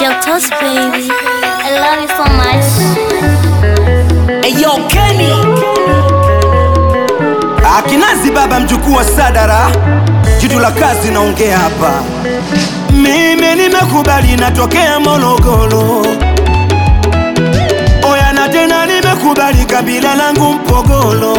Toast baby, I love you so much. Hey yo Kenny, Akinazi baba mjukuu wa Sadara, jitu la kazi naongea hapa. Mimi nimekubali natokea Morogoro, oya na tena nimekubali kabila langu Mpogolo.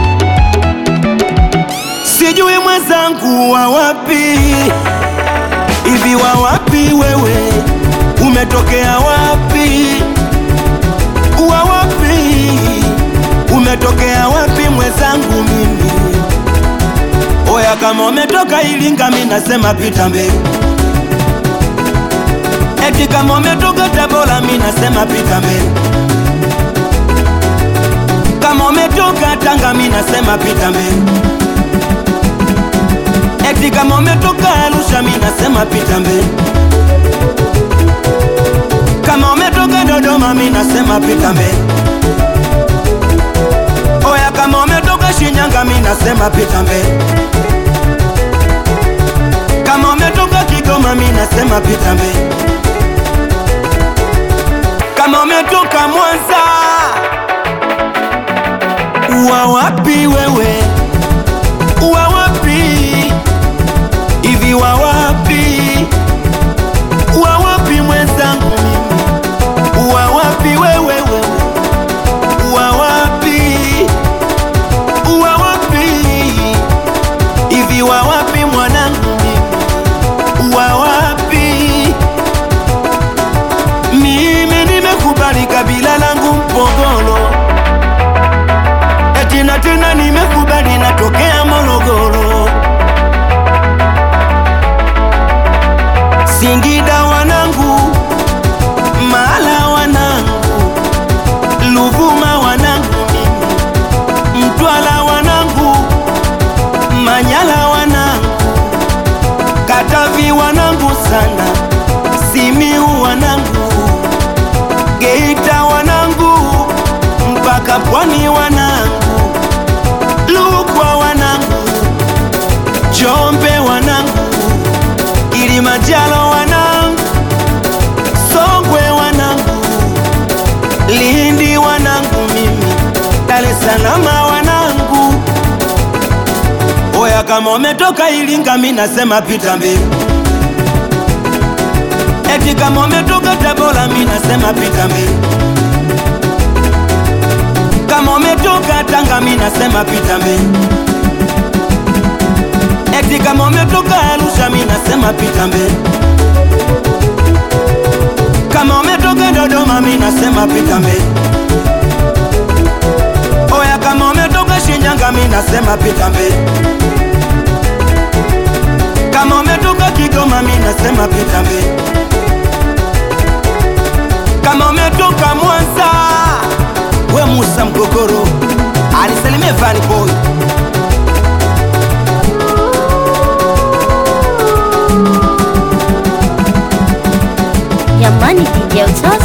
Sijui mwenzangu wa wapi, hivi wa wapi wewe, umetokea wapi? Wa wapi, umetokea wapi mwenzangu mimi? Oya kama umetoka Iringa mimi nasema pita mbele. Eti kama umetoka Tabora mimi nasema pita mbele. Kama umetoka Tanga mimi nasema pita mbele. Eti kama umetoka Arusha mimi nasema pita mbele. Kama umetoka Dodoma mimi nasema pita mbele. Oya kama umetoka Shinyanga mimi nasema pita mbele. Kama umetoka Kigoma mimi nasema pita mbele. Kama umetoka Mwanza, wa wapi wewe? Wa wapi? Hivi wa wapi? Wa wapi mwenzangu mimi? Wa wapi wewe? Wa wapi? Wa wapi? Hivi wa wapi mwanangu mimi? Wa wapi? Mimi nimekubali kabila langu Mpogolo, eti na tena nimekubali natokea Morogoro. Singida wanangu, Mala wanangu, Ruvuma wanangu mimi, Mtwara wanangu, Manyara wanangu, Katavi wanangu sana, Simiu wanangu, Geita wanangu, mpaka Pwani wanangu, Rukwa wanangu, Njombe wanangu, Kilimanjaro wanangu, Songwe wanangu, Lindi wanangu mimi, Dar es Salaam wanangu. Oya kama umetoka Iringa mimi nasema pita mbele. Eti kama umetoka Tabora mimi nasema pita mbele. Kama umetoka Tanga mimi nasema pita mbele. Eti kama umetoka Arusha mimi nasema pita mbele. Kama umetoka Dodoma mimi nasema pita mbele. Oya kama umetoka Shinyanga mimi nasema pita mbele. Kama umetoka Kigoma mimi nasema pita mbele. Kama umetoka Mwanza, we Musa Mgogoro, anisalimie Vanny Boy. Jamani DJ Toast.